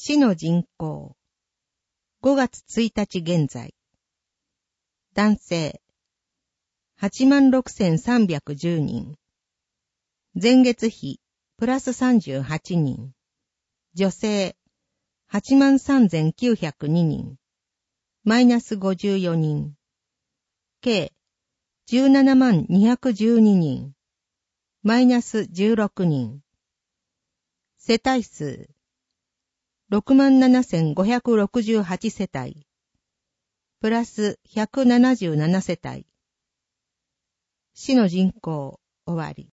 市の人口。5月1日現在。男性。86,310人。前月比、プラス38人。女性。83,902人。マイナス54人。計。17212人。マイナス16人。世帯数。67,568 世帯。プラス177世帯。市の人口、終わり。